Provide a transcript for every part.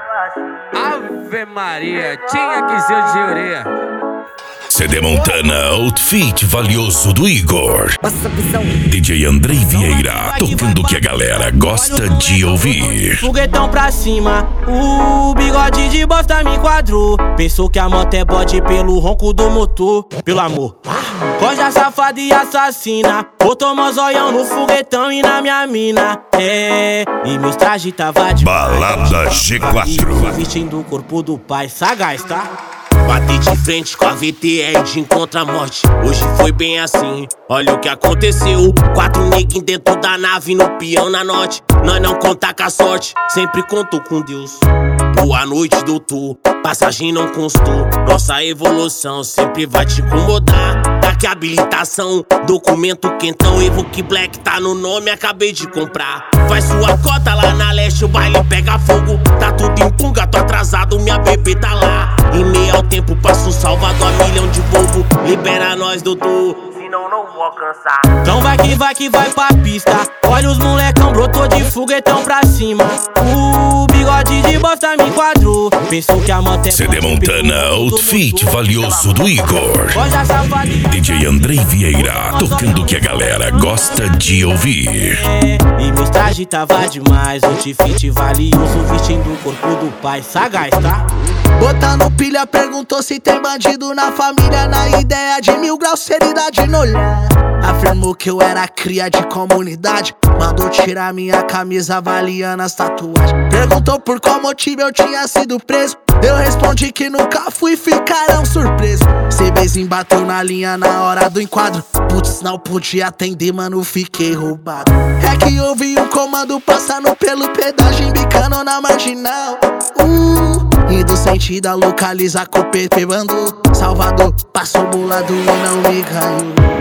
Ave Maria, tinha que ser de orelha. CD Montana, outfit valioso do Igor. Passa visão. DJ Andrei Vieira, tocando o que a galera gosta de ouvir. Foguetão pra cima, o bigode de bosta me enquadrou. Pensou que a moto é bode pelo ronco do motor. Pelo amor, coja safada e assassina. Botou mozóião no foguetão e na minha mina. É, e meus trajes tava de Balada G4. vestindo o corpo do pai, sagaz, tá? Bati de frente com a VTR de encontro à morte. Hoje foi bem assim, olha o que aconteceu. 4 neguinhos dentro da nave, no peão na note. Nós não contar com a sorte, sempre contou com Deus. Boa noite, doutor, passagem não constou. Nossa evolução sempre vai te incomodar. Daqui a habilitação, documento quentão. Evoque Black tá no nome, acabei de comprar. Faz sua cota lá na leste, o baile pega fogo. Tá tudo em punga, tô atrasado, minha bebê tá lá. Em meio ao tempo, passo um Salvador a milhão de povo. Libera nós, doutor, senão não vou alcançar. Então vai que vai pra pista. Olha os molecão, brotou de foguetão pra cima. O bigode de bosta me enquadrou. Pensou que a moto é CD Montana, outfit valioso do Igor. Coja safada e DJ Andrei Vieira, tocando o que a galera gosta de ouvir. e meus trajes tava demais. Outfit valioso, vestindo o corpo do pai, sagaz, tá? Botando pilha, perguntou se tem bandido na família. Na ideia de 1000 graus, seriedade no olhar. Afirmou que eu era cria de comunidade. Mandou tirar minha camisa avaliando as tatuagens. Perguntou por qual motivo eu tinha sido preso. Eu respondi que nunca fui, ficaram surpresos. CBzinho bateu na linha na hora do enquadro. Putz, não podia atender, mano, fiquei roubado. É que ouvi um comando passando pelo pedágio, embicando na marginal. Indo sentido a localizar com o PP mandou. Salvador, passou bolado e não me ganhou.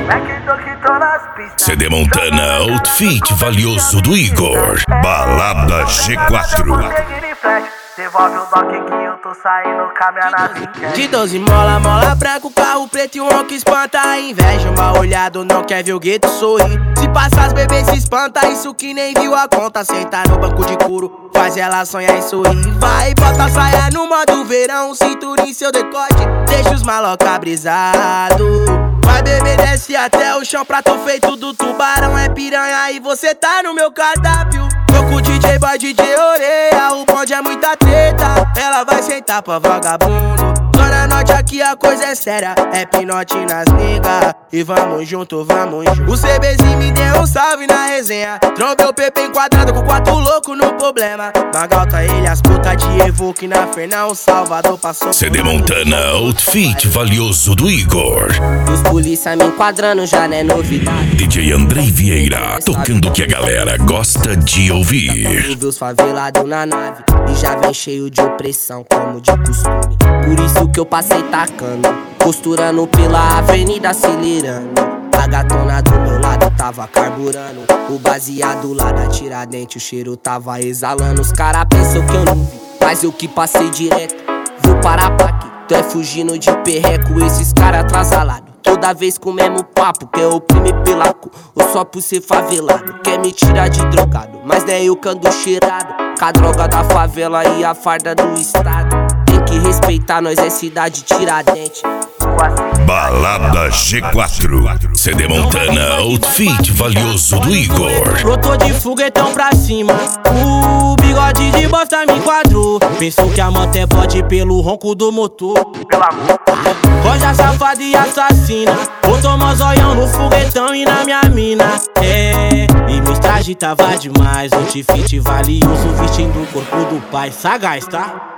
CD Montana, outfit valioso do Igor. Balada G4. Devolve o dock que eu tô saindo com a minha nave. De 12 mola branco, carro preto e um ronco espanta a inveja. Mal olhado não quer ver o gueto sorrir. Se passar as bebês se espanta, isso que nem viu a conta. Sentar no banco de couro, faz ela sonhar e sorrir. Vai, bota a saia no modo verão, cintura em seu decote, deixa os maloca brisado. Vai, bebê, desce até o chão, prato feito do tubarão. É piranha e você tá no meu cardápio. Tô com o DJ Boy, DJ Orelha, o bonde é muita treta. Ela vai sentar pra vagabundo. Zona Norte aqui a coisa é séria, é pinote nas nega. E vamos junto, vamos junto. O CBzinho me deu um salve na resenha. Trombei o PP enquadrado com 4 loucos no problema. Magalta ele, as putas de Evoque na Fernão. Salvador passou. CD Montana, outfit valioso do Igor. Os polícia me enquadrando já não é novidade. DJ Andrei Vieira, tocando o que a galera gosta de ouvir. Vi os favelados na nave e já vem cheio de opressão, como de costume. Por isso que eu passei tacando, costurando pela avenida, acelerando. A gatona do meu lado tava carburando. O baseado lá da Tiradentes, o cheiro tava exalando. Os cara pensam que eu não vi, mas eu que passei direto. Vou parar pra aqui, tu é fugindo de perreco. Esses cara atrasalados, toda vez com o mesmo papo. Quer oprimir pela cor, ou só por ser favelado. Quer me tirar de drogado, mas não é eu que ando cheirado. Com a droga da favela e a farda do estado. Tem que respeitar, nós é cidade Tiradentes. Balada G4. CD Montana, outfit valioso do Igor. Brotou de foguetão pra cima. O bigode de bosta me enquadrou. Pensou que a moto é bode pelo ronco do motor. Pelo amor. Coja safada e assassina. Botou mozóião no foguetão e na minha mina. É, e meus trajes tava demais. Outfit valioso, vestindo o corpo do pai, sagaz, tá?